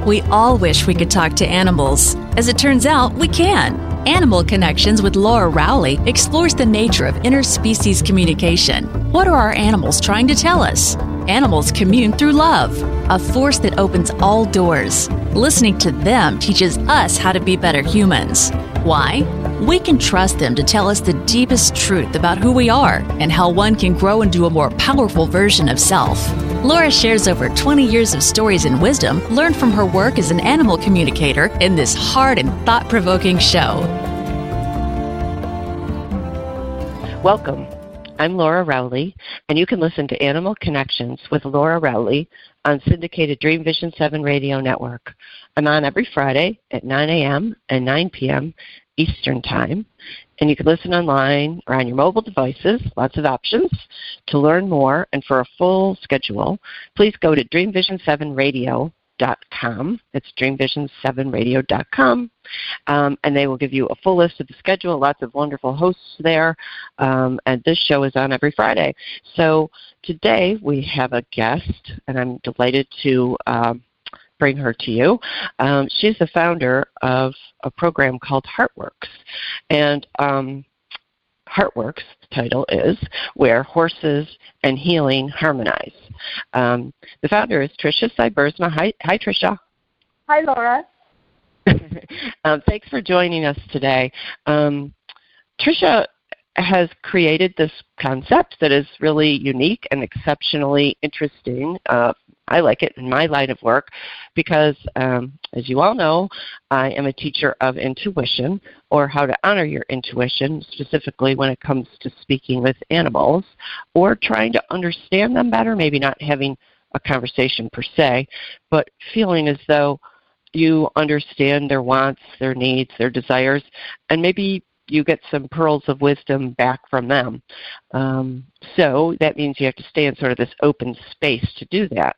We all wish we could talk to animals. As it turns out, we can. Animal Connections with Laura Rowley explores the nature of interspecies communication. What are our animals trying to tell us? Animals commune through love, a force that opens all doors. Listening to them teaches us how to be better humans. Why? We can trust them to tell us the deepest truth about who we are and how one can grow into a more powerful version of self. Laura shares over 20 years of stories and wisdom learned from her work as an animal communicator in this hard and thought-provoking show. Welcome. I'm Laura Rowley, and you can listen to Animal Connections with Laura Rowley on syndicated Dream Vision 7 radio network. I'm on every Friday at 9 a.m. and 9 p.m. Eastern Time, and you can listen online or on your mobile devices, lots of options. To learn more and for a full schedule, please go to dreamvision7radio.com. It's dreamvision7radio.com, and they will give you a full list of the schedule, lots of wonderful hosts there, and this show is on every Friday. So today we have a guest, and I'm delighted to bring her to you. She's the founder of a program called HeartWorks, and HeartWorks, the title is Where Horses and Healing Harmonize. The founder is Tricia Cybersma. Hi, Tricia. Hi, Laura. Thanks for joining us today. Tricia has created this concept that is really unique and exceptionally interesting. I like it in my line of work because, as you all know, I am a teacher of intuition, or how to honor your intuition, specifically when it comes to speaking with animals or trying to understand them better, maybe not having a conversation per se, but feeling as though you understand their wants, their needs, their desires, and maybe you get some pearls of wisdom back from them. So that means you have to stay in sort of this open space to do that.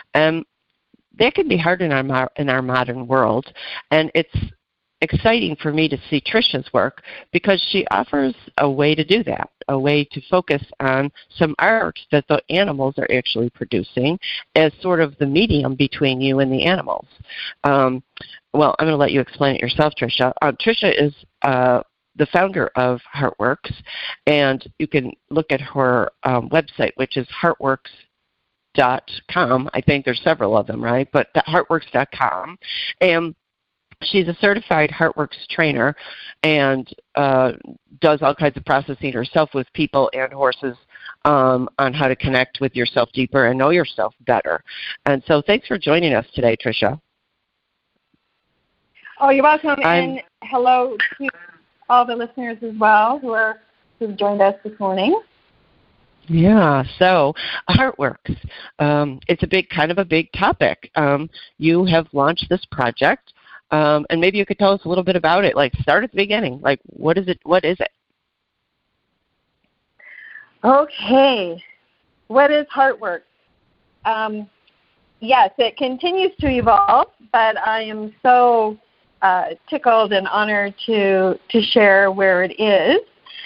That can be hard in our modern world, and it's exciting for me to see Tricia's work because she offers a way to do that, a way to focus on some art that the animals are actually producing as sort of the medium between you and the animals. Well, I'm going to let you explain it yourself, Tricia. Tricia is the founder of HeartWorks, and you can look at her website, which is heartworks.com. I think there's several of them, right? But heartworks.com. And she's a certified HeartWorks trainer and does all kinds of processing herself with people and horses on how to connect with yourself deeper and know yourself better. And so thanks for joining us today, Tricia. Oh, you're welcome. And hello to all the listeners as well who've joined us this morning. Yeah, so HeartWorks. It's a big topic. You have launched this project, and maybe you could tell us a little bit about it. Like, start at the beginning. Like, what is it? Okay, what is HeartWorks? Yes, it continues to evolve, but I am so tickled and honored to share where it is.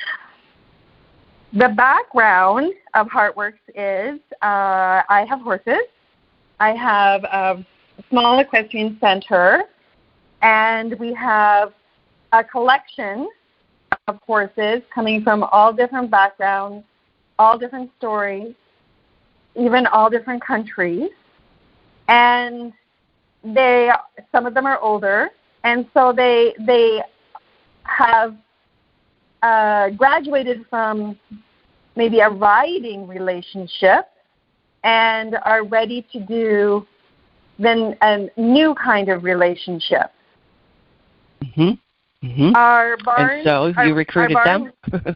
The background of HeartWorks is I have horses. I have a small equestrian center, and we have a collection of horses coming from all different backgrounds, all different stories, even all different countries. And some of them are older, and so they have graduated from maybe a riding relationship and are ready to do then a new kind of relationship. Mm-hmm. Mm-hmm. Our barns, and so you recruited them?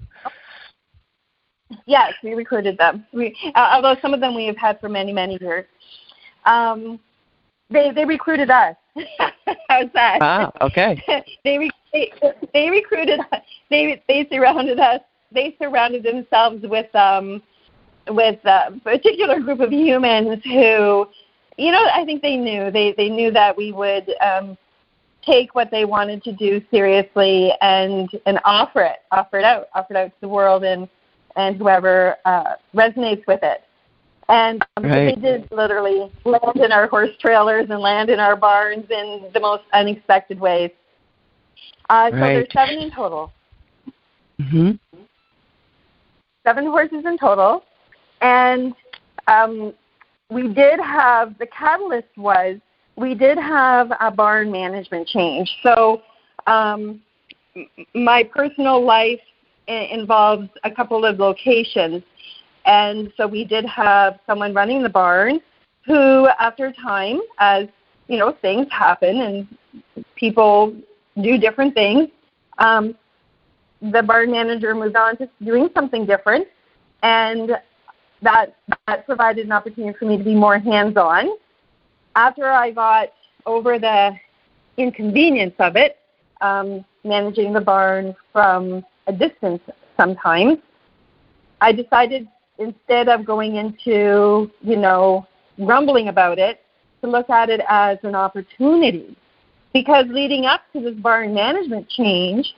Yes, we recruited them. Although some of them we have had for many, many years. They recruited us. How's that? Ah, okay. They recruited us. They surrounded us. They surrounded themselves with a particular group of humans who, I think they knew that we would take what they wanted to do seriously and offer it out to the world and whoever resonates with it. And Right. they did literally land in our horse trailers and land in our barns in the most unexpected ways. So there's 7 in total. Mm-hmm. 7 horses in total. And we did have, the catalyst was, we did have a barn management change. So my personal life involves a couple of locations. And so we did have someone running the barn who, after time, as you know, things happen and people do different things, the barn manager moved on to doing something different, and that provided an opportunity for me to be more hands-on. After I got over the inconvenience of it, managing the barn from a distance sometimes, I decided, instead of going into, grumbling about it, to look at it as an opportunity. Because leading up to this barn management change,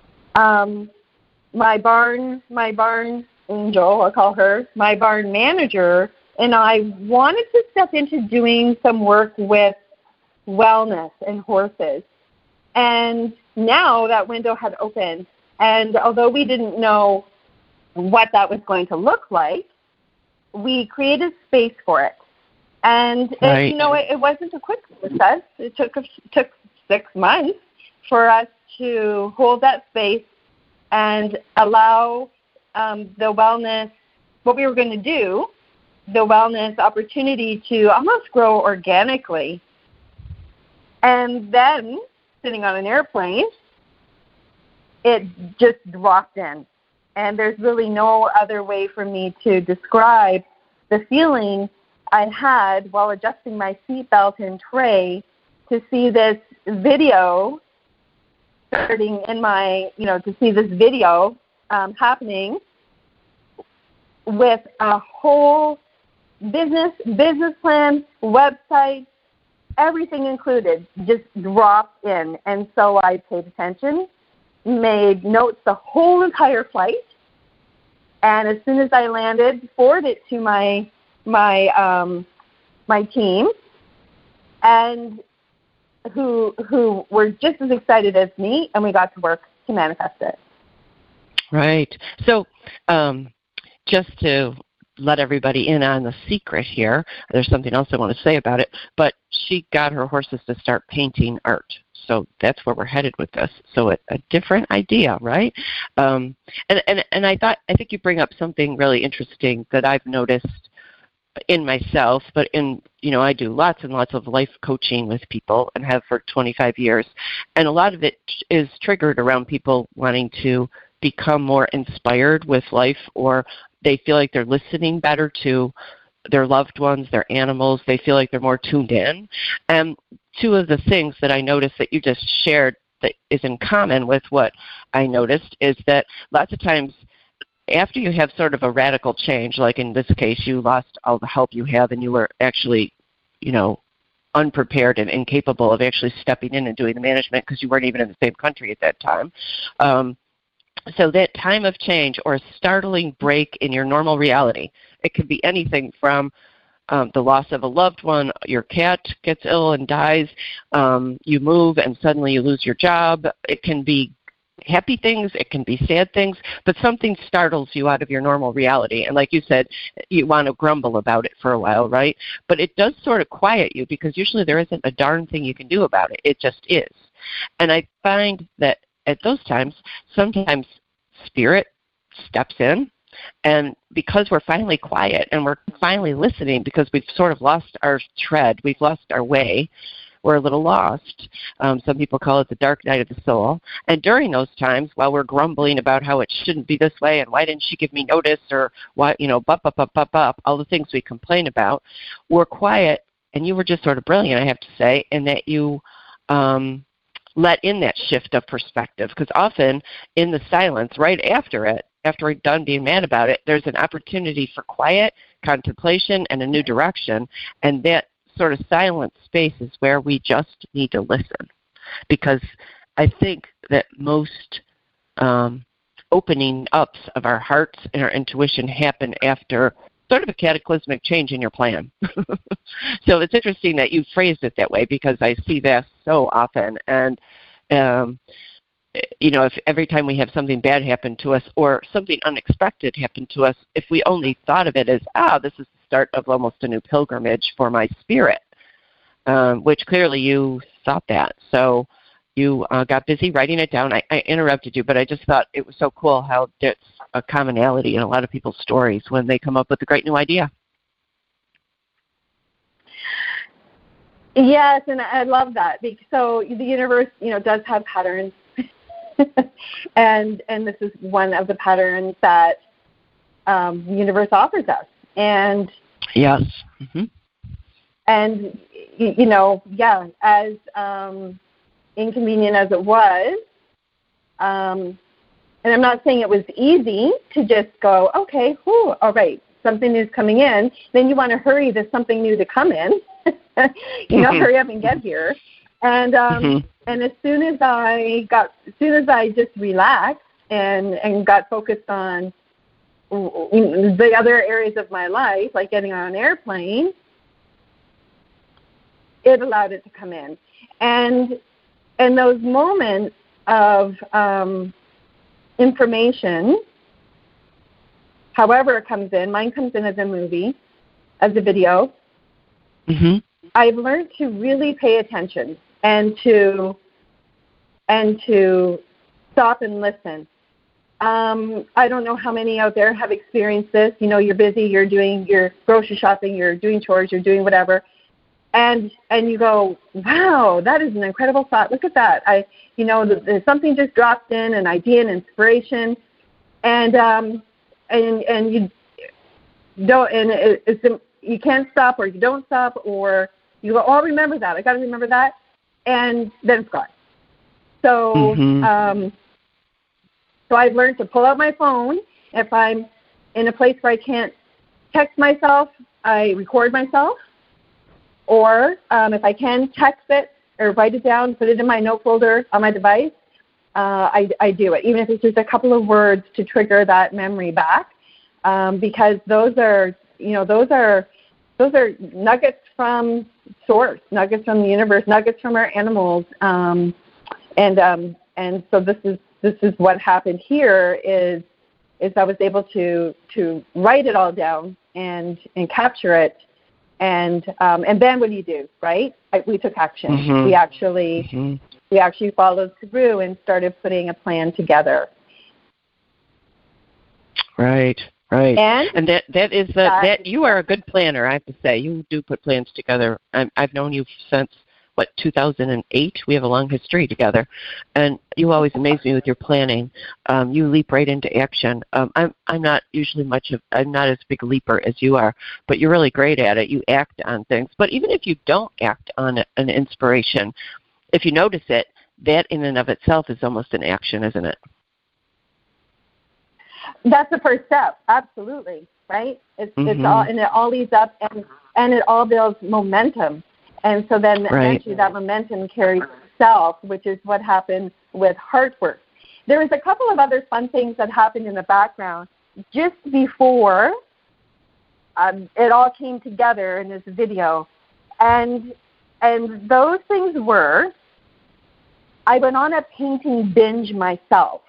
my barn angel, I'll call her, my barn manager, and I wanted to step into doing some work with wellness and horses. And now that window had opened, and although we didn't know what that was going to look like, we created space for it. And Right. it wasn't a quick process. It took 6 months for us to hold that space and allow the wellness, what we were going to do, the wellness opportunity to almost grow organically. And then, sitting on an airplane, it just dropped in. And there's really no other way for me to describe the feeling I had while adjusting my seatbelt and tray to see this video starting in my, to see this video happening with a whole business plan, website, everything included, just dropped in. And so I paid attention, made notes the whole entire flight, and as soon as I landed, forwarded it to my team, and who were just as excited as me, and we got to work to manifest it. Right. So just to let everybody in on the secret here, there's something else I want to say about it, but she got her horses to start painting art. So that's where we're headed with this. So a different idea, right? And I think you bring up something really interesting that I've noticed in myself, but I do lots and lots of life coaching with people and have for 25 years. And a lot of it is triggered around people wanting to become more inspired with life, or they feel like they're listening better to their loved ones, their animals. They feel like they're more tuned in. And two of the things that I noticed that you just shared that is in common with what I noticed is that lots of times after you have sort of a radical change, like in this case, you lost all the help you have and you were actually, unprepared and incapable of actually stepping in and doing the management because you weren't even in the same country at that time. So that time of change or a startling break in your normal reality, it could be anything from the loss of a loved one, your cat gets ill and dies, you move and suddenly you lose your job. It can be happy things, it can be sad things, but something startles you out of your normal reality. And like you said, you want to grumble about it for a while, right? But it does sort of quiet you because usually there isn't a darn thing you can do about it. It just is. And I find that at those times, sometimes spirit steps in, and because we're finally quiet and we're finally listening because we've sort of lost our tread, we've lost our way, we're a little lost. Some people call it the dark night of the soul. And during those times, while we're grumbling about how it shouldn't be this way and why didn't she give me notice or why, all the things we complain about, we're quiet. And you were just sort of brilliant, I have to say, in that you let in that shift of perspective. Because often in the silence, right after it, after we're done being mad about it, there's an opportunity for quiet, contemplation, and a new direction. And that sort of silent space is where we just need to listen, because I think that most opening ups of our hearts and our intuition happen after sort of a cataclysmic change in your plan. So it's interesting that you phrased it that way, because I see that so often. And, if every time we have something bad happen to us or something unexpected happen to us, if we only thought of it as, this is the start of almost a new pilgrimage for my spirit, which clearly you thought that. So you got busy writing it down. I interrupted you, but I just thought it was so cool how there's a commonality in a lot of people's stories when they come up with a great new idea. Yes, and I love that. So the universe, does have patterns. and this is one of the patterns that the universe offers us. And yes. Mm-hmm. And, as inconvenient as it was, and I'm not saying it was easy to just go, okay, all right, something is coming in. Then you want to hurry, there's something new to come in. Hurry up and get here. And and as soon as I just relaxed and got focused on the other areas of my life, like getting on an airplane, it allowed it to come in. And those moments of information, however it comes in, mine comes in as a movie, as a video. Mm-hmm. I've learned to really pay attention and to stop and listen. I don't know how many out there have experienced this. You're busy, you're doing your grocery shopping, you're doing chores, you're doing whatever, and you go, wow, that is an incredible thought. Look at that. Something just dropped in, an idea, an inspiration, and you don't, and you can't stop, or you don't stop, or you go, I'll remember that. I got to remember that, and then it's gone. So, so I've learned to pull out my phone. If I'm in a place where I can't text myself, I record myself. Or if I can text it or write it down, put it in my note folder on my device, I do it, even if it's just a couple of words to trigger that memory back, because those are nuggets from source, nuggets from the universe, nuggets from our animals, and so this is what happened here is I was able to write it all down and capture it, and then what do you do, right? We took action. Mm-hmm. We actually followed through and started putting a plan together. Right. And that is that you are a good planner, I have to say. You do put plans together. I've known you since 2008. We have a long history together, and you always amaze me with your planning. You leap right into action. I'm not usually I'm not as big a leaper as you are, but you're really great at it. You act on things. But even if you don't act on an inspiration, if you notice it, that in and of itself is almost an action, isn't it? That's the first step, absolutely, right? It's all, and it all leads up, and it all builds momentum, and so then eventually that momentum carries itself, which is what happened with Heartwork. There was a couple of other fun things that happened in the background just before it all came together in this video, and those things were, I went on a painting binge myself.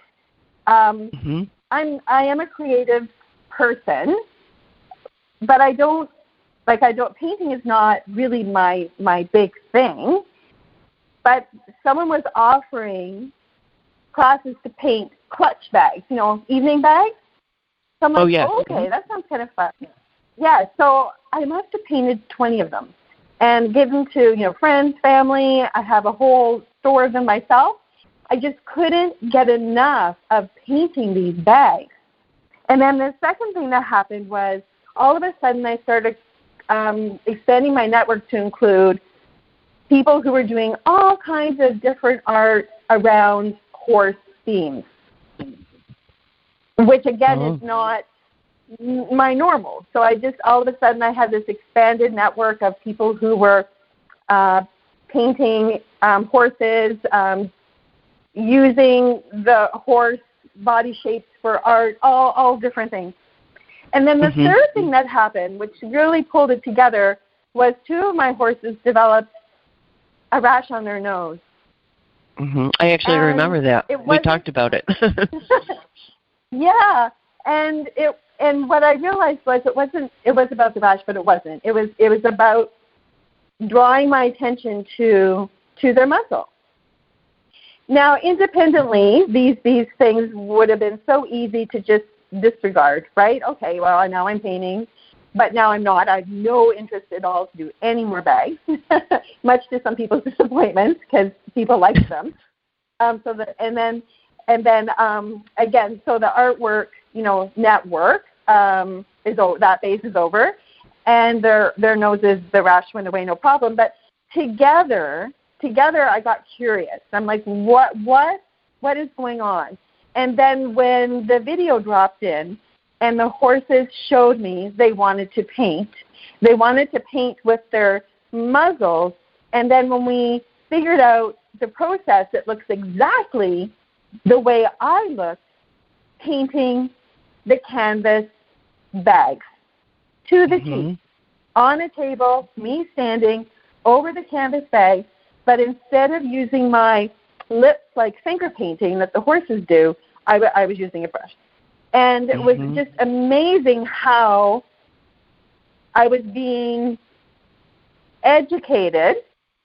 I am a creative person, but painting is not really my big thing. But someone was offering classes to paint clutch bags, evening bags. So I'm like, okay, that sounds kind of fun. Yeah, so I must have painted 20 of them and given to, friends, family. I have a whole store of them myself. I just couldn't get enough of painting these bags. And then the second thing that happened was all of a sudden I started expanding my network to include people who were doing all kinds of different art around horse themes, which again is not my normal. So all of a sudden I had this expanded network of people who were painting horses, using the horse body shapes for art, all different things. And then the third thing that happened, which really pulled it together, was 2 of my horses developed a rash on their nose. I actually remember that. We talked about it. Yeah, and what I realized was it was about the rash, but it wasn't. It was about drawing my attention to their muzzle. Now, independently, these things would have been so easy to just disregard, right? Okay, well, now I'm painting, but now I'm not. I have no interest at all to do any more bags, much to some people's disappointments because people like them. Again, so the artwork, network that phase is over, and their noses, the rash went away, no problem. But together, I got curious. I'm like, what is going on? And then when the video dropped in, and the horses showed me they wanted to paint with their muzzles, and then when we figured out the process, it looks exactly the way I looked painting the canvas bags to the T. On a table, me standing over the canvas bag, but instead of using my lips like finger painting that the horses do, I was using a brush. And it was just amazing how I was being educated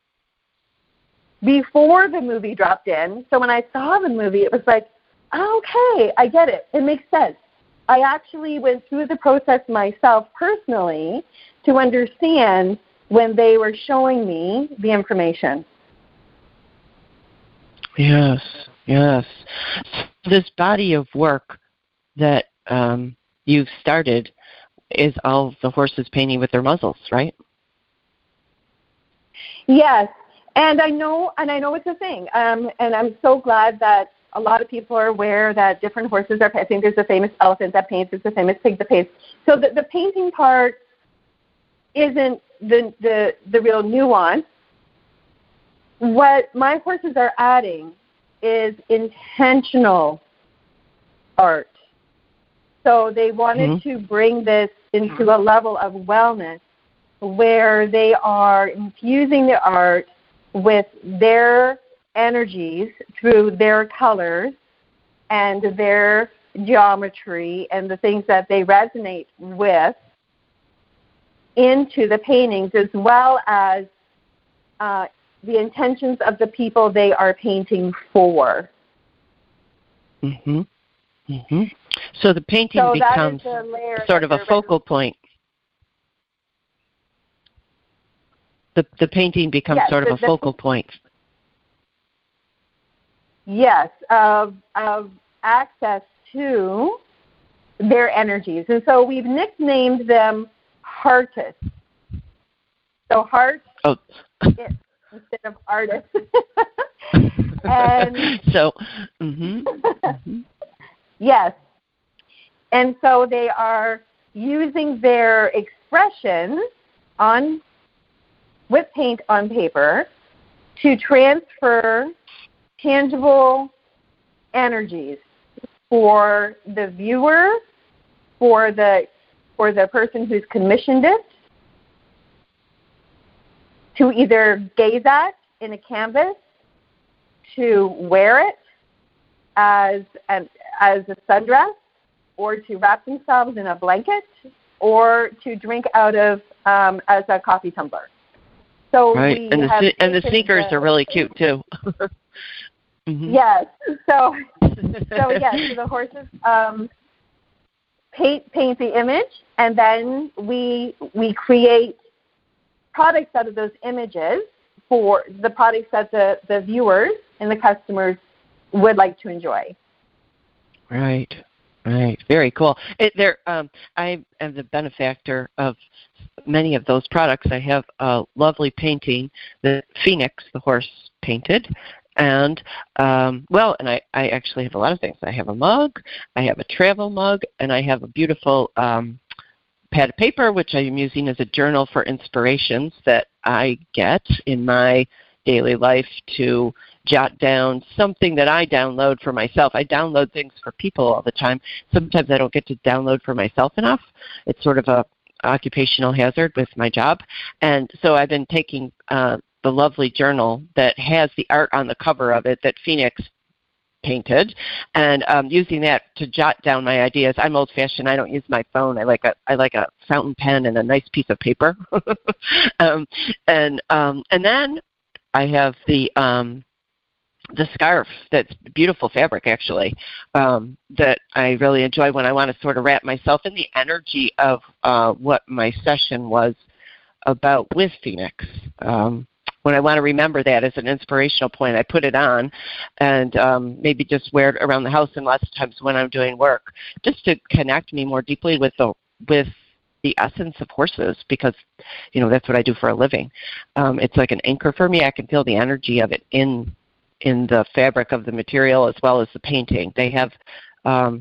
before the movie dropped in. So when I saw the movie, it was like, okay, I get it. It makes sense. I actually went through the process myself personally to understand when they were showing me the information. Yes. This body of work that you've started is all the horses painting with their muzzles, right? Yes, and I know it's a thing, and I'm so glad that a lot of people are aware that different horses are. I think there's a famous elephant that paints, there's a famous pig that paints. So the painting part isn't the real nuance. What my horses are adding is intentional art. So they wanted to bring this into a level of wellness where they are infusing the art with their energies through their colors and their geometry and the things that they resonate with into the paintings, as well as the intentions of the people they are painting for. So the painting becomes sort of a focal point. The painting becomes sort of a focal point. Yes, of access to their energies. And so we've nicknamed them heartists. So heart instead of artists. And so, yes. And so they are using their expression with paint on paper to transfer tangible energies for the viewer, for the person who's commissioned it, to either gaze at in a canvas, to wear it as a sundress, or to wrap themselves in a blanket, or to drink out of as a coffee tumbler. So right, and the sneakers are really cute too. Yes. So the horses paint the image, and then we create products out of those images for the products that the viewers and the customers would like to enjoy. Right. Very cool. I am the benefactor of many of those products. I have a lovely painting that Phoenix, the horse, painted. And, and I actually have a lot of things. I have a mug, I have a travel mug, and I have a beautiful pad of paper, which I am using as a journal for inspirations that I get in my daily life to jot down something that I download for myself. I download things for people all the time. Sometimes I don't get to download for myself enough. It's sort of a occupational hazard with my job. And so I've been taking the lovely journal that has the art on the cover of it that Phoenix painted, and using that to jot down my ideas. I'm old-fashioned. I don't use my phone. I like a fountain pen and a nice piece of paper. And then I have the scarf that's beautiful fabric, actually, that I really enjoy when I want to sort of wrap myself in the energy of what my session was about with Phoenix. When I want to remember that as an inspirational point, I put it on and maybe just wear it around the house, and lots of times when I'm doing work, just to connect me more deeply with the essence of horses, because, that's what I do for a living. It's like an anchor for me. I can feel the energy of it in the fabric of the material as well as the painting. They have a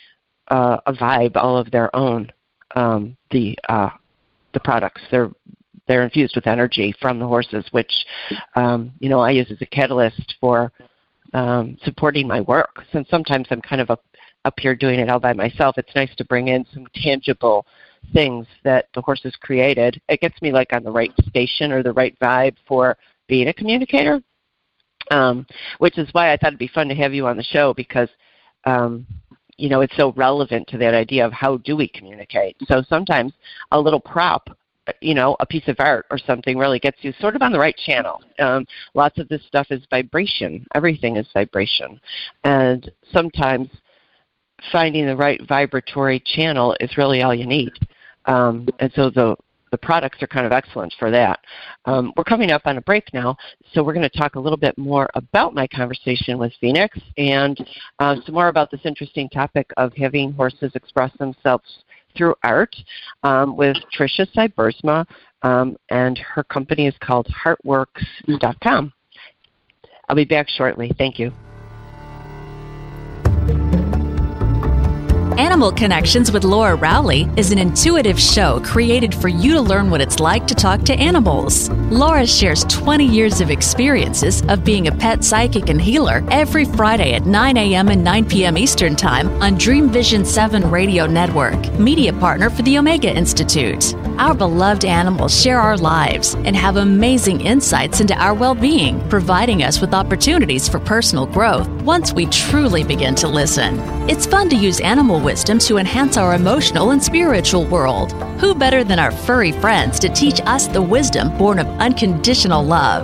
vibe all of their own, the products. They're infused with energy from the horses, which, I use as a catalyst for supporting my work. Since sometimes I'm kind of up here doing it all by myself, it's nice to bring in some tangible things that the horses created. It gets me like on the right station or the right vibe for being a communicator, which is why I thought it'd be fun to have you on the show, because it's so relevant to that idea of how do we communicate. So sometimes a little prop, a piece of art or something really gets you sort of on the right channel. Lots of this stuff is vibration. Everything is vibration. And sometimes finding the right vibratory channel is really all you need. And so the products are kind of excellent for that. We're coming up on a break now, so we're going to talk a little bit more about my conversation with Phoenix and some more about this interesting topic of having horses express themselves through art with Tricia Cybersma, and her company is called Heartworks.com. I'll be back shortly. Thank you. Animal Connections with Laura Rowley is an intuitive show created for you to learn what it's like to talk to animals. Laura shares 20 years of experiences of being a pet psychic and healer every Friday at 9 a.m. and 9 p.m. Eastern Time on Dream Vision 7 Radio Network, media partner for the Omega Institute. Our beloved animals share our lives and have amazing insights into our well-being, providing us with opportunities for personal growth once we truly begin to listen. It's fun to use animal wisdom to enhance our emotional and spiritual world. Who better than our furry friends to teach us the wisdom born of unconditional love?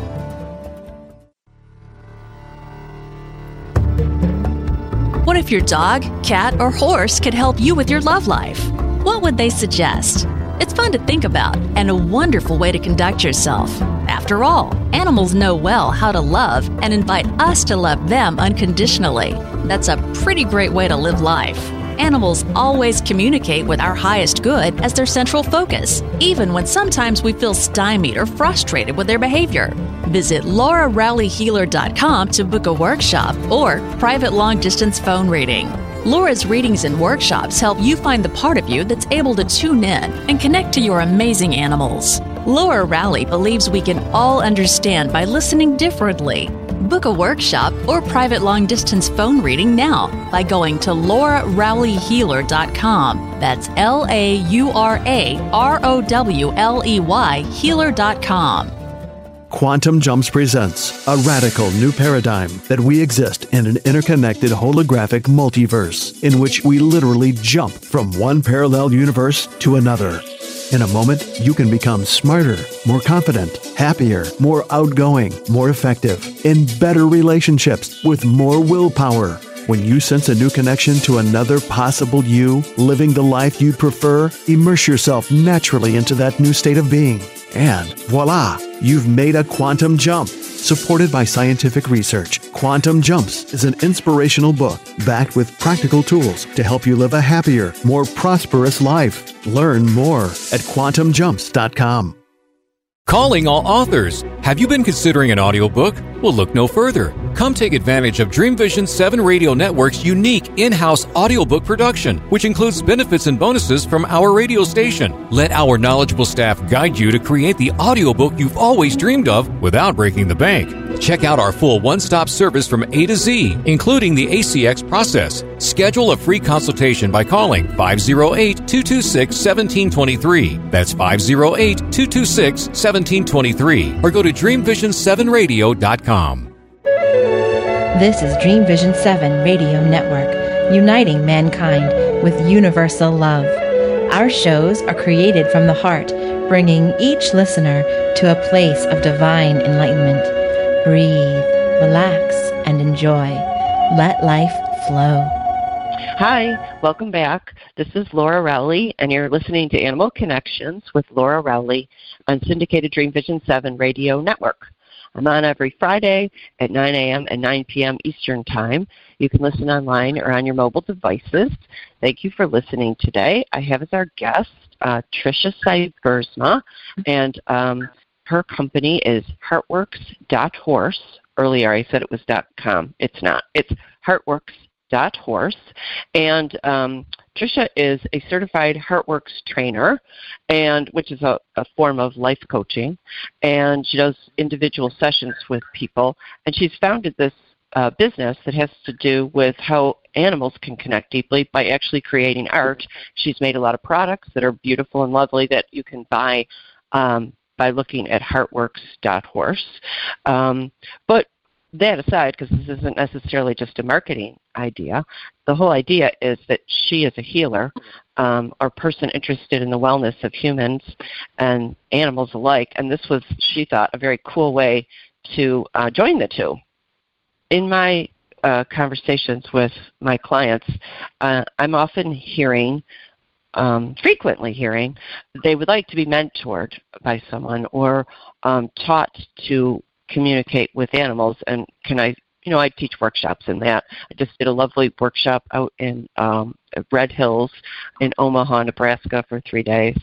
What if your dog, cat, or horse could help you with your love life? What would they suggest? It's fun to think about and a wonderful way to conduct yourself. After all, animals know well how to love and invite us to love them unconditionally. That's a pretty great way to live life. Animals always communicate with our highest good as their central focus, even when sometimes we feel stymied or frustrated with their behavior. Visit LauraRowleyHealer.com to book a workshop or private long-distance phone reading. Laura's readings and workshops help you find the part of you that's able to tune in and connect to your amazing animals. Laura Rowley believes we can all understand by listening differently. Book a workshop or private long-distance phone reading now by going to LauraRowleyHealer.com. That's LauraRowley healer.com. Quantum Jumps presents a radical new paradigm that we exist in an interconnected holographic multiverse in which we literally jump from one parallel universe to another. In a moment, you can become smarter, more confident, happier, more outgoing, more effective, in better relationships with more willpower. When you sense a new connection to another possible you, living the life you'd prefer, immerse yourself naturally into that new state of being. And voila, you've made a quantum jump. Supported by scientific research, Quantum Jumps is an inspirational book backed with practical tools to help you live a happier, more prosperous life. Learn more at quantumjumps.com. Calling all authors. Have you been considering an audiobook? Well, look no further. Come take advantage of Dream Vision 7 Radio Network's unique in-house audiobook production, which includes benefits and bonuses from our radio station. Let our knowledgeable staff guide you to create the audiobook you've always dreamed of without breaking the bank. Check out our full one-stop service from A to Z, including the ACX process. Schedule a free consultation by calling 508-226-1723. That's 508-226-1723. Or go to dreamvision7radio.com. This is Dream Vision 7 Radio Network, uniting mankind with universal love. Our shows are created from the heart, bringing each listener to a place of divine enlightenment. Breathe, relax, and enjoy. Let life flow. Hi, welcome back. This is Laura Rowley, and you're listening to Animal Connections with Laura Rowley on syndicated Dream Vision 7 Radio Network. I'm on every Friday at 9 a.m. and 9 p.m. Eastern Time. You can listen online or on your mobile devices. Thank you for listening today. I have as our guest Tricia Seibersma, and her company is heartworks.horse. Earlier I said it was .com. It's not. It's heartworks.horse. And Tricia is a certified HeartWorks trainer, and which is a form of life coaching, and she does individual sessions with people, and she's founded this business that has to do with how animals can connect deeply by actually creating art. She's made a lot of products that are beautiful and lovely that you can buy by looking at heartworks.horse. But that aside, because this isn't necessarily just a marketing idea, the whole idea is that she is a healer or person interested in the wellness of humans and animals alike, and this was, she thought, a very cool way to join the two. In my conversations with my clients, I'm often hearing, frequently hearing, they would like to be mentored by someone or taught to communicate with animals, and I teach workshops in that. I just did a lovely workshop out in Red Hills in Omaha, Nebraska for 3 days.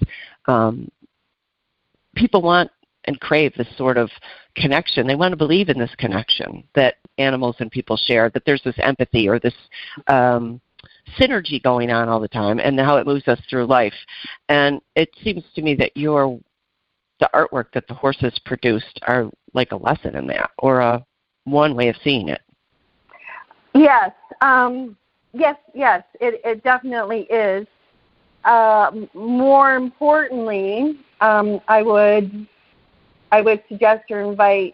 People want and crave this sort of connection. They want to believe in this connection that animals and people share, that there's this empathy or this synergy going on all the time, and how it moves us through life. And it seems to me that the artwork that the horses produced are like a lesson in that, or one way of seeing it. Yes, yes, it definitely is. More importantly, I would suggest or invite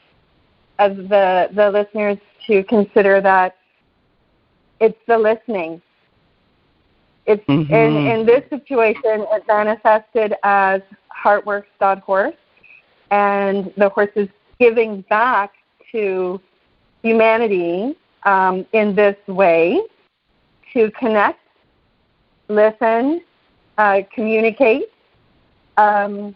the listeners to consider that it's the listening. It's in this situation, it manifested as heartworks.horse, and the horse is giving back to humanity in this way to connect, listen, communicate, and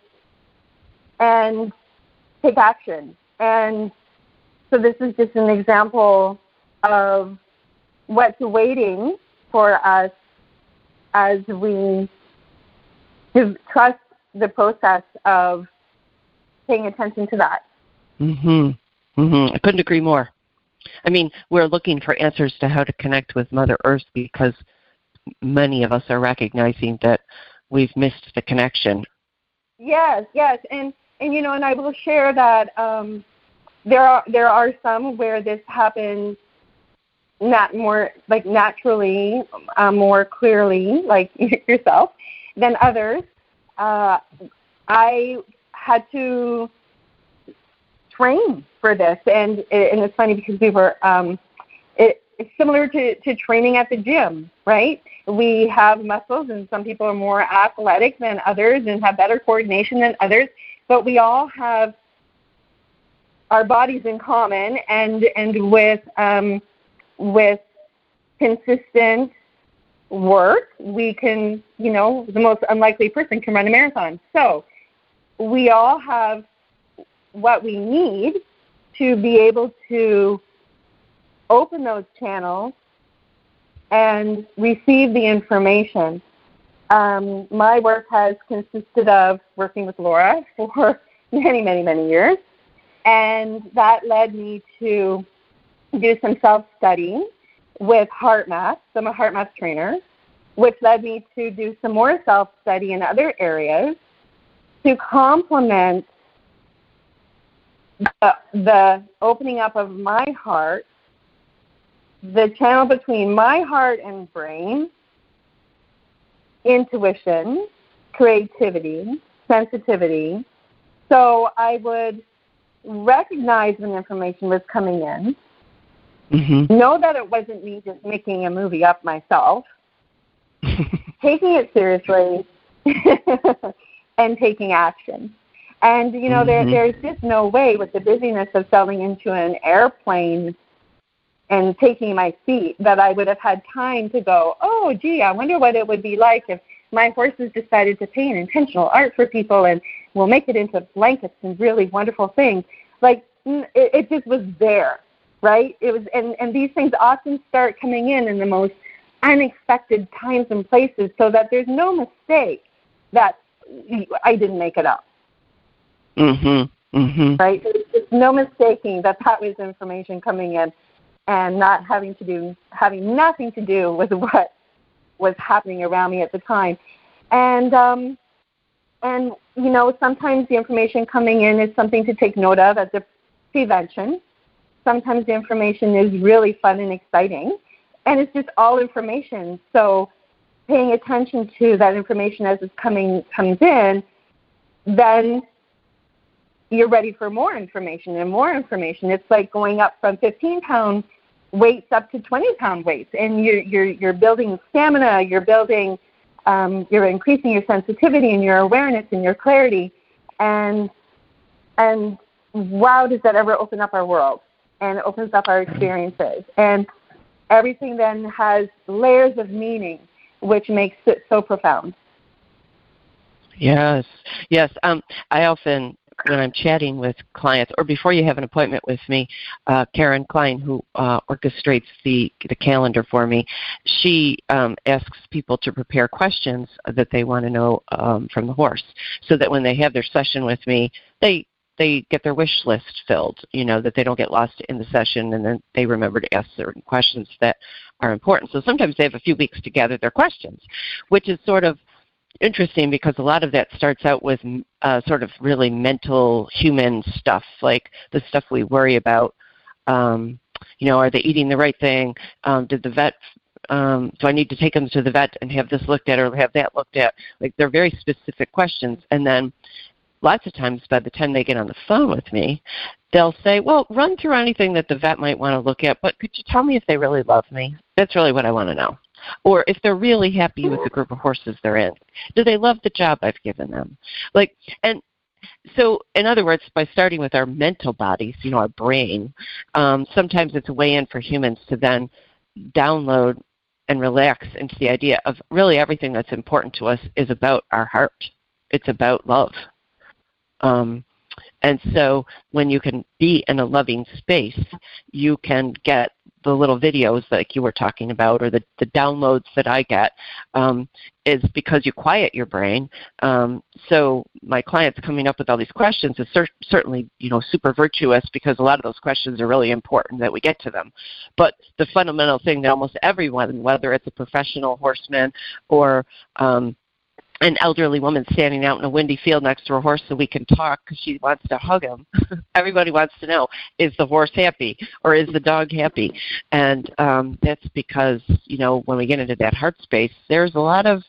take action. And so this is just an example of what's waiting for us as we trust the process of paying attention to that. I couldn't agree more. I mean, we're looking for answers to how to connect with Mother Earth because many of us are recognizing that we've missed the connection. Yes, and I will share that there are some where this happens naturally, more clearly, like yourself, than others. I had to train for this, and it's funny because we were. It's similar to training at the gym, right? We have muscles, and some people are more athletic than others and have better coordination than others, but we all have our bodies in common, and with consistent work, we can, the most unlikely person can run a marathon. So we all have what we need to be able to open those channels and receive the information. My work has consisted of working with Laura for many, many, many years, and that led me to do some self-study with HeartMath. So I'm a HeartMath trainer, which led me to do some more self-study in other areas to complement the opening up of my heart, the channel between my heart and brain, intuition, creativity, sensitivity. So I would recognize when information was coming in, know that it wasn't me just making a movie up myself, taking it seriously, and taking action. And, you know, there's just no way with the busyness of settling into an airplane and taking my seat that I would have had time to go, oh, gee, I wonder what it would be like if my horses decided to paint intentional art for people and we'll make it into blankets and really wonderful things. Like, it just was there, right? It was, and these things often start coming in the most unexpected times and places, so that there's no mistake that I didn't make it up. Right? There's no mistaking that was information coming in and not having nothing to do with what was happening around me at the time. And you know, sometimes the information coming in is something to take note of as a prevention. Sometimes the information is really fun and exciting, and it's just all information. So paying attention to that information as it comes in, then you're ready for more information and more information. It's like going up from 15-pound weights up to 20-pound weights, and you're building stamina. You're increasing your sensitivity and your awareness and your clarity, and wow, does that ever open up our world and opens up our experiences, and everything then has layers of meaning, which makes it so profound. Yes. I often, when I'm chatting with clients, or before you have an appointment with me, Karen Klein, who orchestrates the calendar for me, she asks people to prepare questions that they want to know from the horse, so that when they have their session with me, they get their wish list filled, you know, that they don't get lost in the session, and then they remember to ask certain questions that are important. So sometimes they have a few weeks to gather their questions, which is sort of interesting because a lot of that starts out with sort of really mental human stuff, like the stuff we worry about. You know, are they eating the right thing? Did the vet, do I need to take them to the vet and have this looked at or have that looked at? Like, they're very specific questions. And then lots of times by the time they get on the phone with me, they'll say, well, run through anything that the vet might want to look at, but could you tell me if they really love me? That's really what I want to know. Or if they're really happy with the group of horses they're in. Do they love the job I've given them? Like, and so, in other words, by starting with our mental bodies, you know, our brain, sometimes it's a way in for humans to then download and relax into the idea of really everything that's important to us is about our heart. It's about love. And so when you can be in a loving space, you can get the little videos like you were talking about, or the downloads that I get, is because you quiet your brain. So my clients coming up with all these questions is certainly, you know, super virtuous, because a lot of those questions are really important that we get to them. But the fundamental thing that almost everyone, whether it's a professional horseman or an elderly woman standing out in a windy field next to her horse so we can talk because she wants to hug him. Everybody wants to know, is the horse happy or is the dog happy? And that's because, you know, when we get into that heart space, there's a lot of,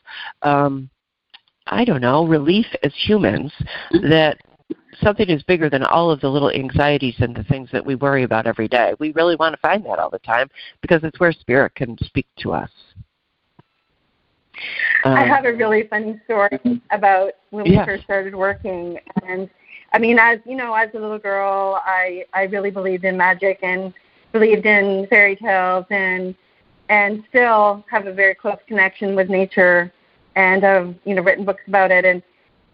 relief as humans that something is bigger than all of the little anxieties and the things that we worry about every day. We really want to find that all the time because it's where spirit can speak to us. I have a really funny story about when we first started working. And I mean, as you know, as a little girl, I really believed in magic and believed in fairy tales, and still have a very close connection with nature, and have, you know, written books about it. And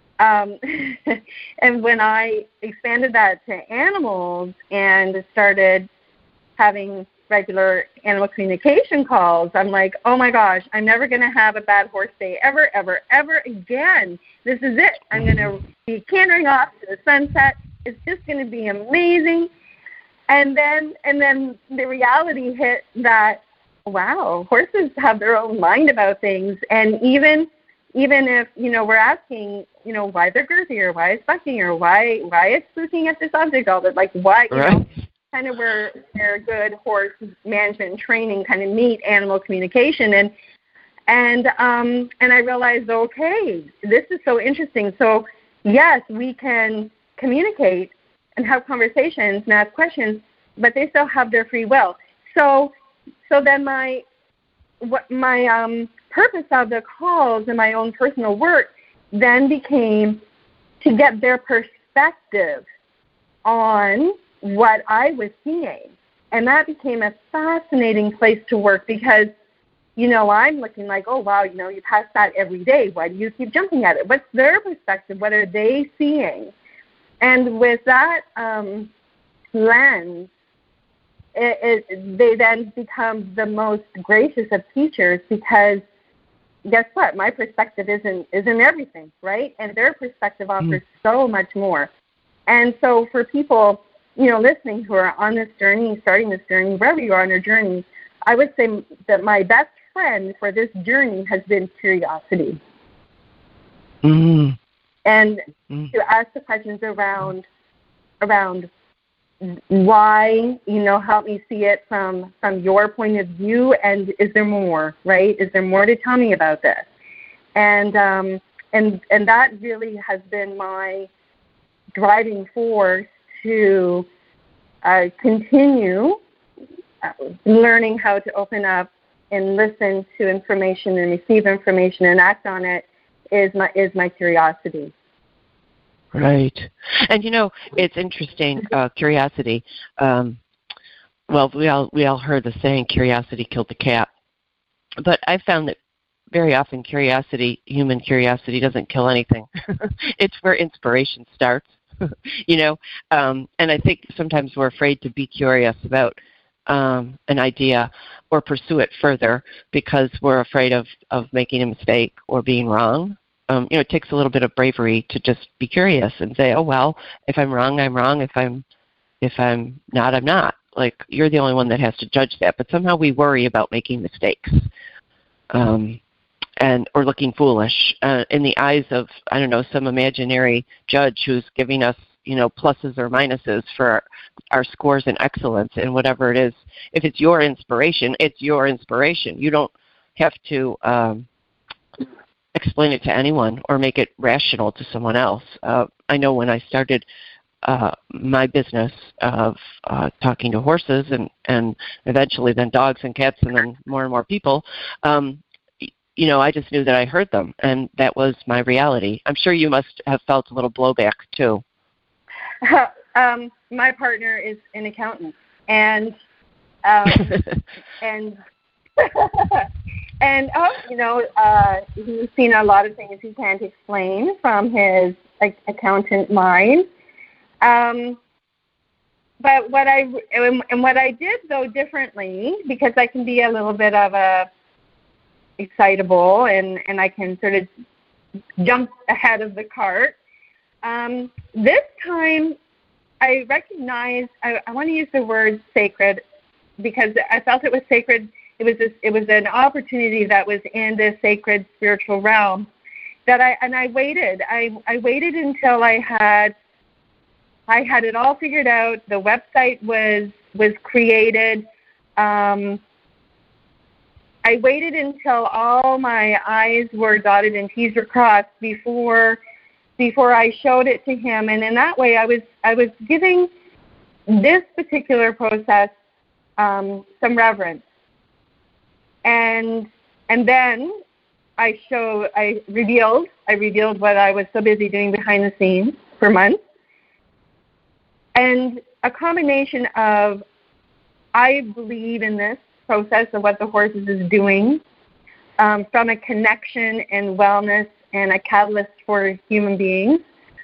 and when I expanded that to animals and started having regular animal communication calls, I'm like, oh my gosh, I'm never going to have a bad horse day ever, ever, ever again. This is it. I'm going to be cantering off to the sunset. It's just going to be amazing. And then the reality hit that, wow, horses have their own mind about things. And even if, we're asking, why they're girthy or why it's bucking or why it's looking at this object all the, like, why, kind of where good horse management and training kind of meet animal communication. And I realized, okay, this is so interesting. So, yes, we can communicate and have conversations and ask questions, but they still have their free will. So then my purpose of the calls and my own personal work then became to get their perspective on what I was seeing. And that became a fascinating place to work because, I'm looking like, oh, wow, you pass that every day. Why do you keep jumping at it? What's their perspective? What are they seeing? And with that lens, they then become the most gracious of teachers because guess what? My perspective isn't everything, right? And their perspective offers so much more. And so for people, listening who are on this journey, starting this journey, wherever you are on your journey, I would say that my best friend for this journey has been curiosity. And to ask the questions around why, help me see it from your point of view, and is there more, right? Is there more to tell me about this? And that really has been my driving force to continue learning how to open up and listen to information and receive information and act on it is my curiosity. Right. And it's interesting, curiosity. Well, we all heard the saying, curiosity killed the cat. But I found that very often human curiosity doesn't kill anything. It's where inspiration starts, And I think sometimes we're afraid to be curious about an idea or pursue it further because we're afraid of making a mistake or being wrong. It takes a little bit of bravery to just be curious and say, oh, well, if I'm wrong, I'm wrong. If I'm not, I'm not. Like, you're the only one that has to judge that. But somehow we worry about making mistakes or looking foolish in the eyes of, I don't know, some imaginary judge who's giving us, pluses or minuses for our scores in excellence and whatever it is. If it's your inspiration, it's your inspiration. You don't have to explain it to anyone or make it rational to someone else. I know when I started my business of talking to horses and eventually then dogs and cats and then more and more people, I just knew that I heard them, and that was my reality. I'm sure you must have felt a little blowback too. My partner is an accountant, and and he's seen a lot of things he can't explain from his accountant mind. But what I did though differently, because I can be a little bit of a excitable and I can sort of jump ahead of the cart. This time I recognized, I want to use the word sacred because I felt it was sacred. It was an opportunity that was in the sacred spiritual realm that I waited. I waited until I had it all figured out. The website was created. I waited until all my I's were dotted and T's were crossed before I showed it to him. And in that way, I was giving this particular process some reverence. And then I revealed what I was so busy doing behind the scenes for months. And a combination of, I believe in this process of what the horses is doing from a connection and wellness and a catalyst for human beings.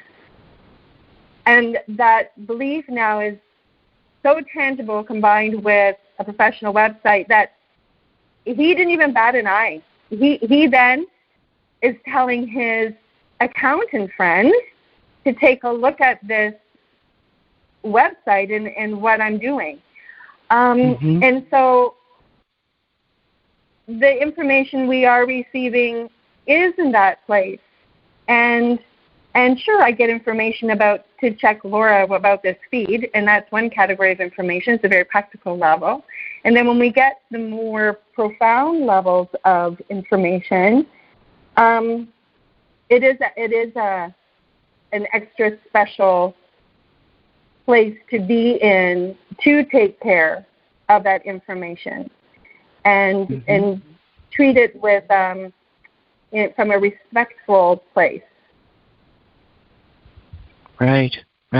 And that belief now is so tangible combined with a professional website that he didn't even bat an eye. He then is telling his accountant friend to take a look at this website and what I'm doing. And so the information we are receiving is in that place. And sure, I get information to check Laura about this feed, and that's one category of information. It's a very practical level. And then when we get the more profound levels of information, it is an extra special place to be in to take care of that information and treat it with from a respectful place. Right.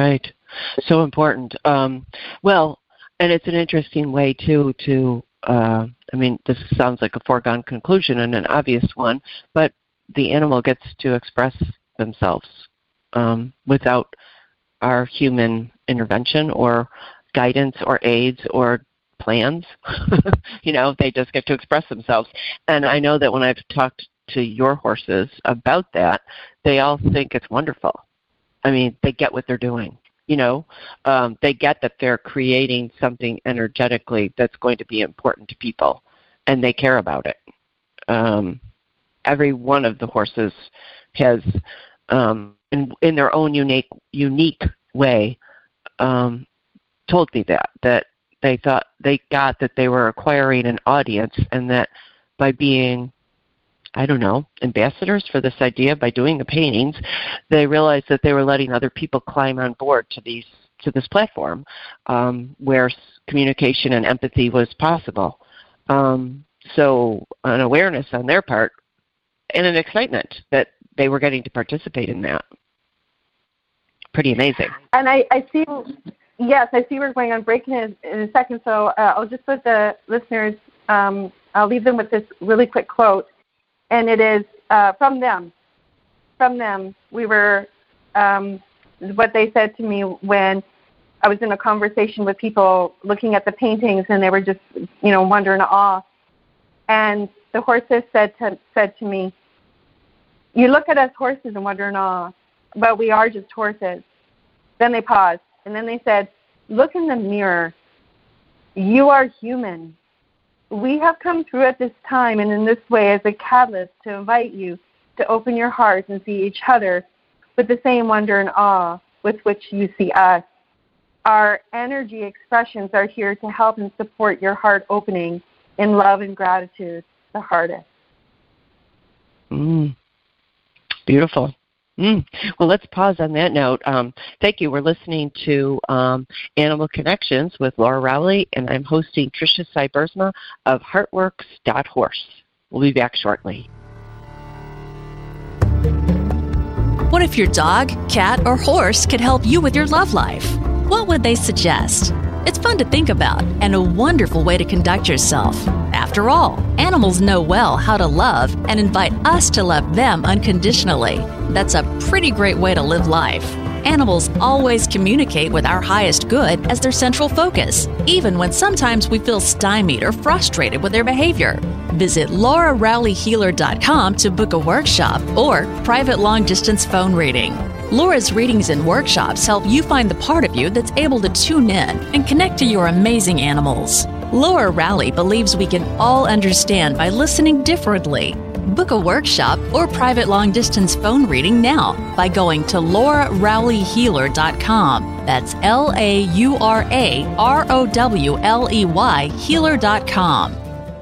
So important. Well, and it's an interesting way too to. This sounds like a foregone conclusion and an obvious one, but the animal gets to express themselves without our human intervention or guidance or aids or plans. They just get to express themselves. And I know that when I've talked to your horses about that, they all think it's wonderful. They get what they're doing. They get that they're creating something energetically that's going to be important to people, and they care about it. Every one of the horses has, in their own unique way, told me that they thought they got that they were acquiring an audience, and that by being, ambassadors for this idea, by doing the paintings, they realized that they were letting other people climb on board to this platform where communication and empathy was possible. So an awareness on their part and an excitement that they were getting to participate in that. Pretty amazing. And I see we're going on break in a second, so I'll just let the listeners, I'll leave them with this really quick quote. And it is from them. From them, we were, what they said to me when I was in a conversation with people looking at the paintings, and they were just, wonder and awe. And the horses said to me, "You look at us horses and wonder and awe, but we are just horses." Then they paused, and then they said, "Look in the mirror. You are human. We have come through at this time and in this way as a catalyst to invite you to open your heart and see each other with the same wonder and awe with which you see us. Our energy expressions are here to help and support your heart opening in love and gratitude, the hardest." Beautiful. Well, let's pause on that note. Thank you. We're listening to Animal Connections with Laura Rowley, and I'm hosting Tricia Cybersma of Heartworks.horse. We'll be back shortly. What if your dog, cat, or horse could help you with your love life? What would they suggest? It's fun to think about and a wonderful way to conduct yourself. After all, animals know well how to love and invite us to love them unconditionally. That's a pretty great way to live life. Animals always communicate with our highest good as their central focus, even when sometimes we feel stymied or frustrated with their behavior. Visit LauraRowleyHealer.com to book a workshop or private long-distance phone reading. Laura's readings and workshops help you find the part of you that's able to tune in and connect to your amazing animals. Laura Rowley believes we can all understand by listening differently. Book a workshop or private long-distance phone reading now by going to LauraRowleyHealer.com. That's LauraRowley Healer.com.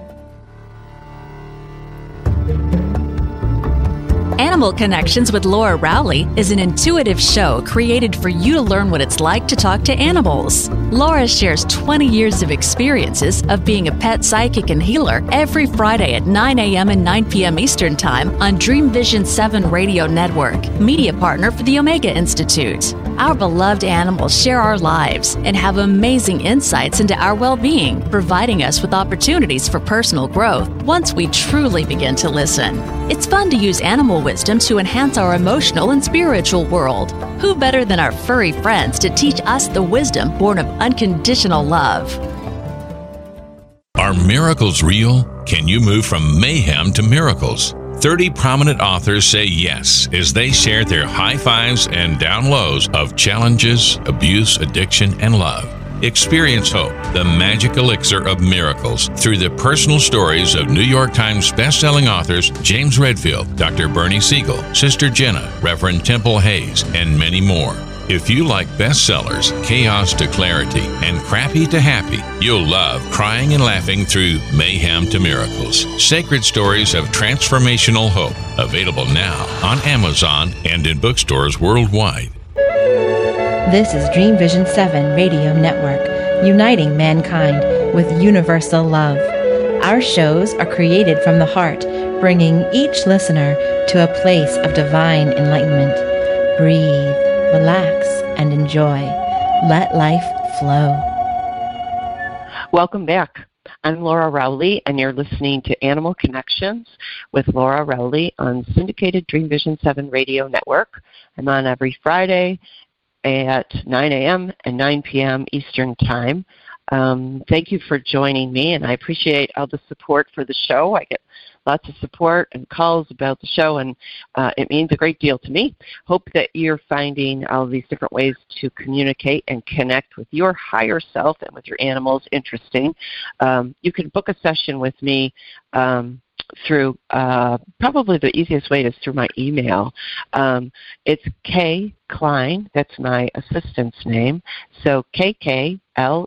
Animal Connections with Laura Rowley is an intuitive show created for you to learn what it's like to talk to animals. Laura shares 20 years of experiences of being a pet psychic and healer every Friday at 9 a.m. and 9 p.m. Eastern Time on Dream Vision 7 Radio Network, media partner for the Omega Institute. Our beloved animals share our lives and have amazing insights into our well-being, providing us with opportunities for personal growth once we truly begin to listen. It's fun to use animal wisdom to enhance our emotional and spiritual world. Who better than our furry friends to teach us the wisdom born of unconditional love? Are miracles real? Can you move from mayhem to miracles? 30 prominent authors say yes as they share their high fives and down lows of challenges, abuse, addiction, and love. Experience hope, the magic elixir of miracles, through the personal stories of New York Times bestselling authors James Redfield, Dr. Bernie Siegel, Sister Jenna, Reverend Temple Hayes, and many more. If you like bestsellers, chaos to clarity, and crappy to happy, you'll love crying and laughing through mayhem to miracles. Sacred Stories of Transformational Hope. Available now on Amazon and in bookstores worldwide. This is Dream Vision 7 Radio Network, uniting mankind with universal love. Our shows are created from the heart, bringing each listener to a place of divine enlightenment. Breathe, relax, and enjoy. Let life flow. Welcome back. I'm Laura Rowley, and you're listening to Animal Connections with Laura Rowley on syndicated Dream Vision 7 Radio Network. I'm on every Friday at 9 a.m. and 9 p.m. Eastern Time. Thank you for joining me, and I appreciate all the support for the show. I get lots of support and calls about the show, and it means a great deal to me. Hope that you're finding all these different ways to communicate and connect with your higher self and with your animals interesting. You can book a session with me through probably the easiest way is through my email. It's K Klein, that's my assistant's name, so KKLEIN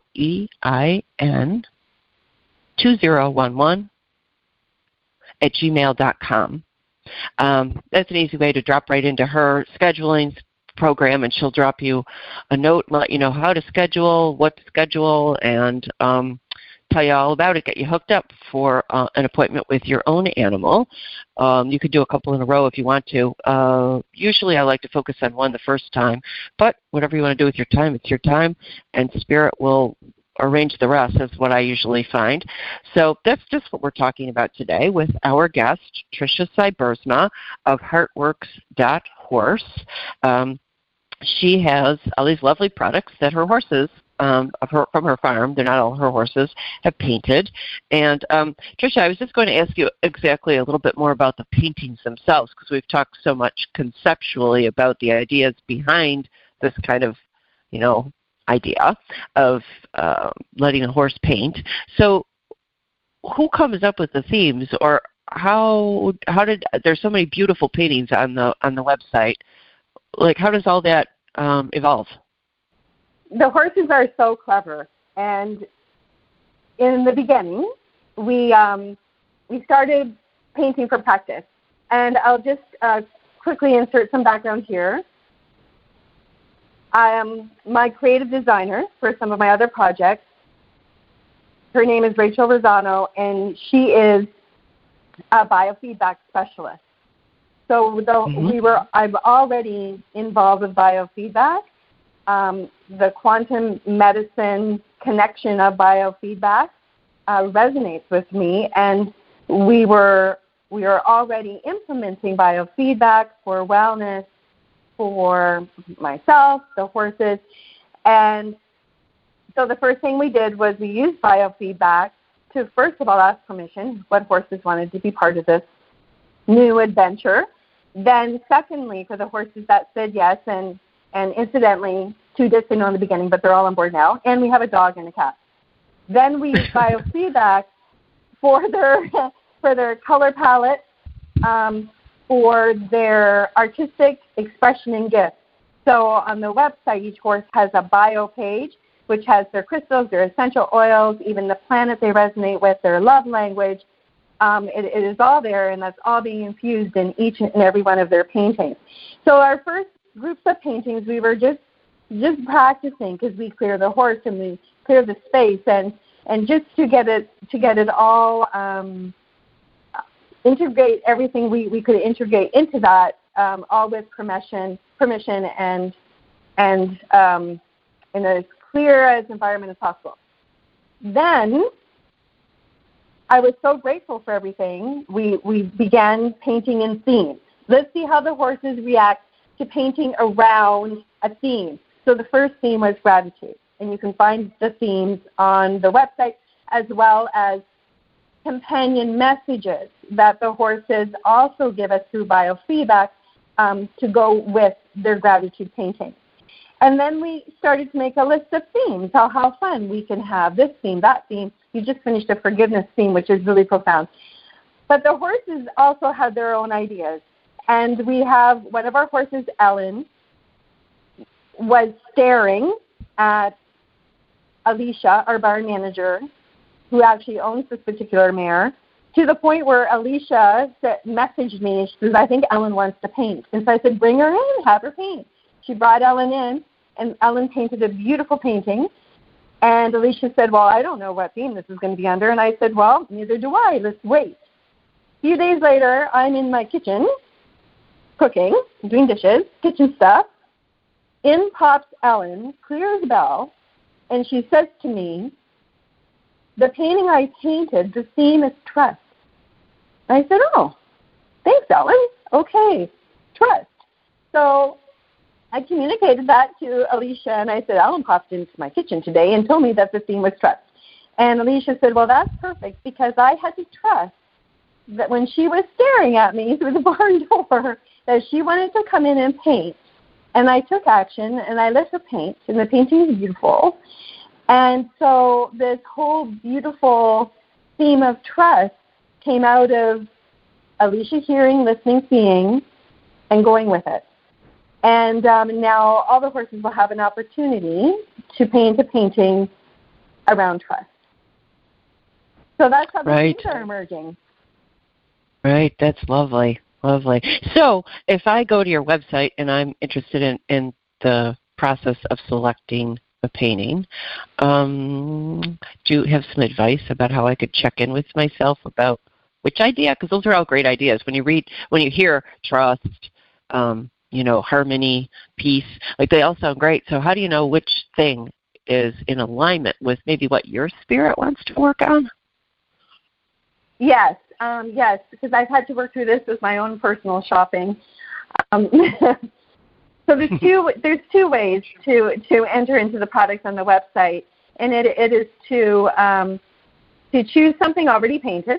2011 at gmail.com. That's an easy way to drop right into her scheduling program, and she'll drop you a note and let you know how to schedule, what to schedule, and tell you all about it, get you hooked up for an appointment with your own animal. You could do a couple in a row if you want to. Usually I like to focus on one the first time, but whatever you want to do with your time, it's your time, and Spirit will arrange the rest, is what I usually find. So that's just what we're talking about today with our guest, Tricia Cybersma of Heartworks.horse. She has all these lovely products that her horses from her farm, they're not all her horses, have painted. And Tricia, I was just going to ask you exactly a little bit more about the paintings themselves, because we've talked so much conceptually about the ideas behind this kind of, idea of letting a horse paint. So who comes up with the themes, or how did there's so many beautiful paintings on the website? Like, how does all that evolve? The horses are so clever, and in the beginning, we started painting for practice. And I'll just quickly insert some background here. I am my creative designer for some of my other projects. Her name is Rachel Rosano, and she is a biofeedback specialist. So I'm already involved with biofeedback. The quantum medicine connection of biofeedback resonates with me, and we are already implementing biofeedback for wellness for myself, the horses, and so the first thing we did was we used biofeedback to first of all ask permission what horses wanted to be part of this new adventure. Then secondly, for the horses that said yes, and incidentally, 2 did say no in the beginning, but they're all on board now, and we have a dog and a cat. Then we use biofeedback for their color palette, for their artistic expression and gifts. So on the website, each horse has a bio page, which has their crystals, their essential oils, even the planet they resonate with, their love language. It is all there, and that's all being infused in each and every one of their paintings. So our first groups of paintings, we were just practicing, because we clear the horse and we clear the space, and just to get it all integrate everything we could integrate into that, all with permission and in as clear as environment as possible. Then I was so grateful for everything. We began painting in themes. Let's see how the horses react to painting around a theme. So the first theme was gratitude, and you can find the themes on the website, as well as companion messages that the horses also give us through biofeedback to go with their gratitude painting. And then we started to make a list of themes, how fun we can have this theme, that theme. You just finished a forgiveness theme, which is really profound. But the horses also had their own ideas. And we have one of our horses, Ellen, was staring at Alicia, our barn manager, who actually owns this particular mare, to the point where Alicia messaged me. She says, I think Ellen wants to paint. And so I said, bring her in, have her paint. She brought Ellen in, and Ellen painted a beautiful painting. And Alicia said, well, I don't know what theme this is going to be under. And I said, well, neither do I. Let's wait. A few days later, I'm in my kitchen cooking, doing dishes, kitchen stuff. In pops Ellen, clear as a bell, and she says to me, the painting I painted, the theme is trust. And I said, oh, thanks, Ellen. Okay, trust. So I communicated that to Alicia, and I said, Ellen popped into my kitchen today and told me that the theme was trust. And Alicia said, well, that's perfect, because I had to trust that when she was staring at me through the barn door, that she wanted to come in and paint. And I took action, and I let her paint, and the painting is beautiful. And so this whole beautiful theme of trust came out of Alicia hearing, listening, seeing, and going with it. And now all the horses will have an opportunity to paint a painting around trust. So that's how the themes are emerging. Right, that's lovely. Lovely. So if I go to your website and I'm interested in the process of selecting a painting, do you have some advice about how I could check in with myself about which idea? Because those are all great ideas. When you hear trust, harmony, peace, like they all sound great. So how do you know which thing is in alignment with maybe what your spirit wants to work on? Yes, because I've had to work through this with my own personal shopping. So there's two ways to enter into the products on the website, and it is to choose something already painted,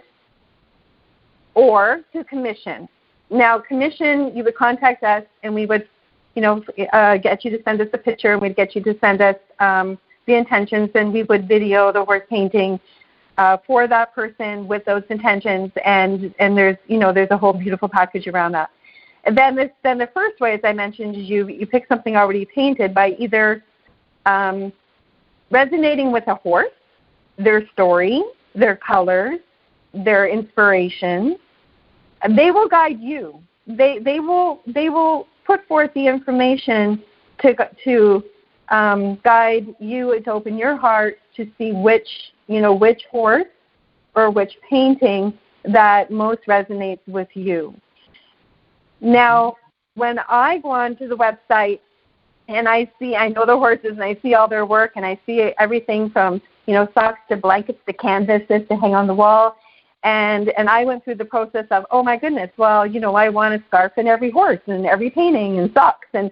or to commission. Now, commission, you would contact us, and we would, get you to send us a picture, and we'd get you to send us the intentions, and we would video the horse painting for that person with those intentions, and there's a whole beautiful package around that. And then the first way, as I mentioned, is you pick something already painted by either resonating with a horse, their story, their colors, their inspiration. They will guide you. They will put forth the information to guide you, to open your heart to see which horse or which painting that most resonates with you. Now, when I go onto the website and I know the horses and I see all their work and I see everything from, socks to blankets to canvases to hang on the wall, and I went through the process of, oh my goodness, well, I want a scarf in every horse and every painting and socks and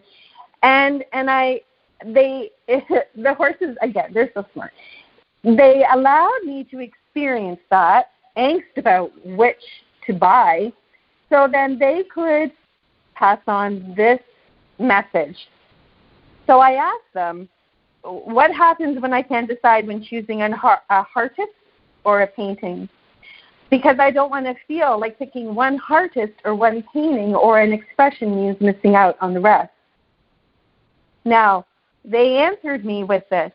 the horses, again, they're so smart. They allowed me to experience that angst about which to buy, so then they could pass on this message. So I asked them, what happens when I can't decide when choosing a heartist or a painting? Because I don't want to feel like picking one heartist or one painting or an expression means missing out on the rest. Now, they answered me with this,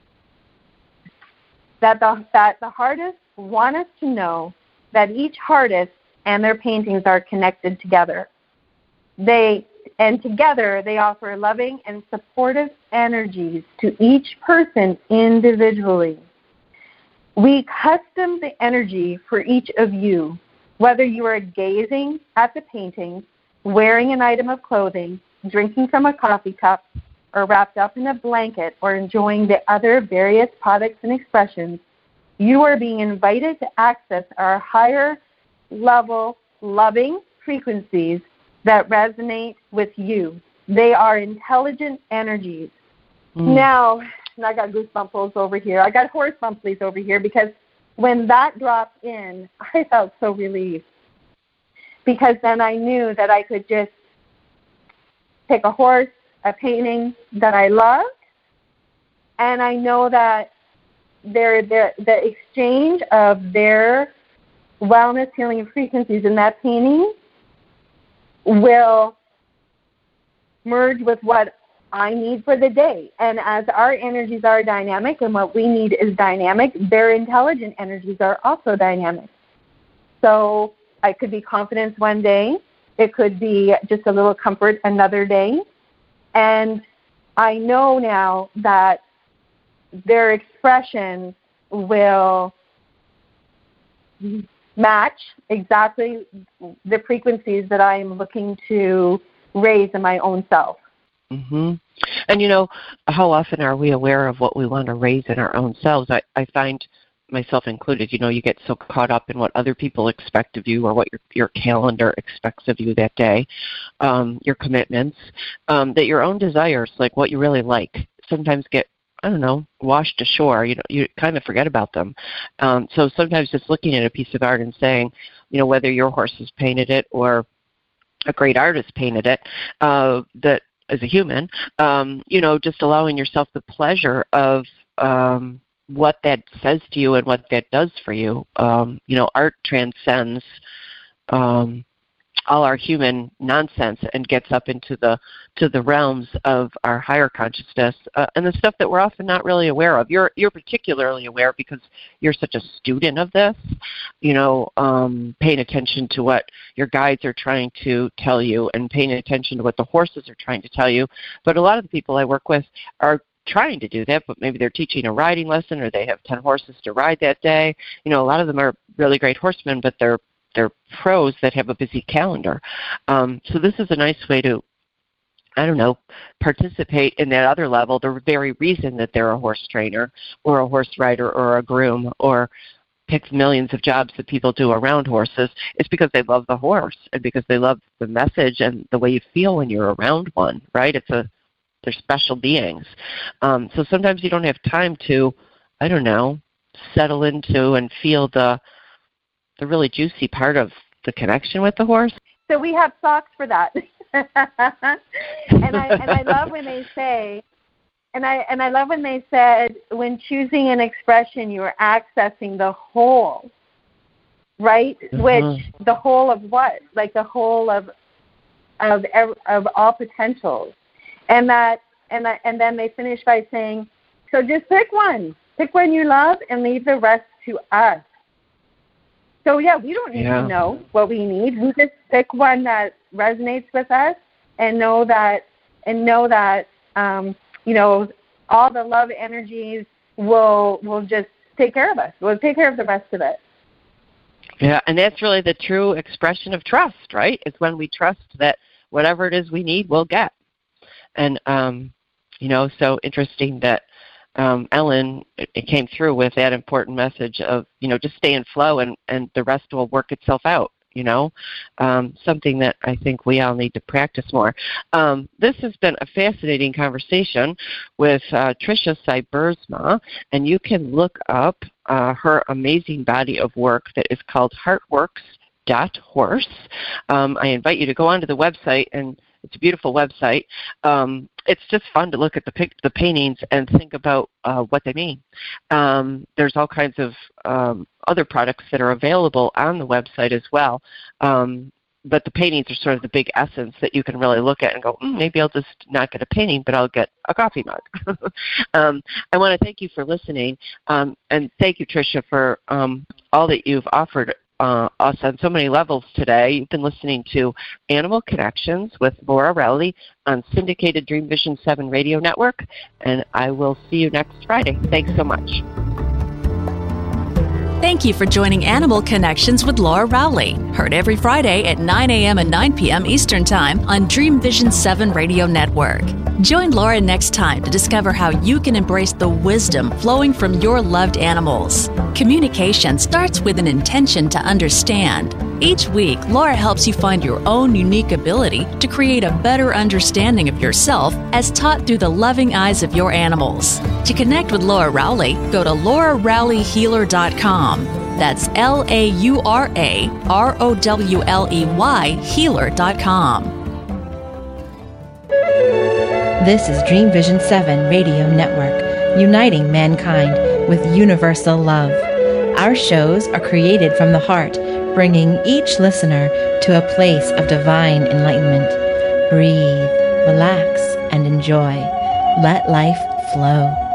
that the heartists want us to know that each heartist and their paintings are connected together. Together they offer loving and supportive energies to each person individually. We custom the energy for each of you, whether you are gazing at the painting, wearing an item of clothing, drinking from a coffee cup, or wrapped up in a blanket, or enjoying the other various products and expressions. You are being invited to access our higher level loving frequencies that resonate with you. They are intelligent energies. Now I got goosebumps over here. I got horse bumplies over here because when that dropped in, I felt so relieved, because then I knew that I could just pick a horse, a painting that I loved, and I know that the exchange of their wellness, healing frequencies in that painting will merge with what I need for the day. And as our energies are dynamic and what we need is dynamic, their intelligent energies are also dynamic. So I could be confidence one day. It could be just a little comfort another day. And I know now that their expression will match exactly the frequencies that I am looking to raise in my own self. Mm-hmm. And, how often are we aware of what we want to raise in our own selves? I find, myself included, you get so caught up in what other people expect of you or what your calendar expects of you that day, your commitments, that your own desires, like what you really like, sometimes get, washed ashore. You kind of forget about them. So sometimes just looking at a piece of art and saying, whether your horse has painted it or a great artist painted it, that as a human, just allowing yourself the pleasure of what that says to you and what that does for you. Art transcends all our human nonsense and gets up into the realms of our higher consciousness and the stuff that we're often not really aware of. You're particularly aware because you're such a student of this, paying attention to what your guides are trying to tell you and paying attention to what the horses are trying to tell you. But a lot of the people I work with are trying to do that, but maybe they're teaching a riding lesson or they have 10 horses to ride that day. A lot of them are really great horsemen, but they're pros that have a busy calendar. So this is a nice way to, participate in that other level, the very reason that they're a horse trainer or a horse rider or a groom or pick millions of jobs that people do around horses is because they love the horse and because they love the message and the way you feel when you're around one, right? They're special beings. So sometimes you don't have time to, settle into and feel the really juicy part of the connection with the horse. So we have socks for that. and I love when they say, and I love when they said, when choosing an expression, you are accessing the whole, right? Mm-hmm. Which the whole of what? Like the whole of all potentials, and then they finish by saying, so just pick one you love, and leave the rest to us. So yeah, we don't need to know what we need. We just pick one that resonates with us, and know that all the love energies will just take care of us. We'll take care of the rest of it. Yeah, and that's really the true expression of trust, right? It's when we trust that whatever it is we need, we'll get. And so interesting that Ellen, it came through with that important message of, just stay in flow and the rest will work itself out, something that I think we all need to practice more. This has been a fascinating conversation with Tricia Cybersma, and you can look up her amazing body of work that is called Heartworks.horse. I invite you to go onto the website, and it's a beautiful website. It's just fun to look at the paintings and think about what they mean. There's all kinds of other products that are available on the website as well. But the paintings are sort of the big essence that you can really look at and go, maybe I'll just not get a painting, but I'll get a coffee mug. I want to thank you for listening. And thank you, Tricia, for all that you've offered us on so many levels today. You've been listening to Animal Connections with Laura Rowley on syndicated Dream Vision 7 radio network, and I will see you next Friday. Thanks so much. Thank you for joining Animal Connections with Laura Rowley. Heard every Friday at 9 a.m. and 9 p.m. Eastern Time on Dream Vision 7 radio network. Join Laura next time to discover how you can embrace the wisdom flowing from your loved animals. Communication starts with an intention to understand. Each week, Laura helps you find your own unique ability to create a better understanding of yourself as taught through the loving eyes of your animals. To connect with Laura Rowley, go to LauraRowleyHealer.com. That's LauraRowley healer.com. This is Dream Vision 7 Radio Network, uniting mankind with universal love. Our shows are created from the heart, bringing each listener to a place of divine enlightenment. Breathe, relax, and enjoy. Let life flow.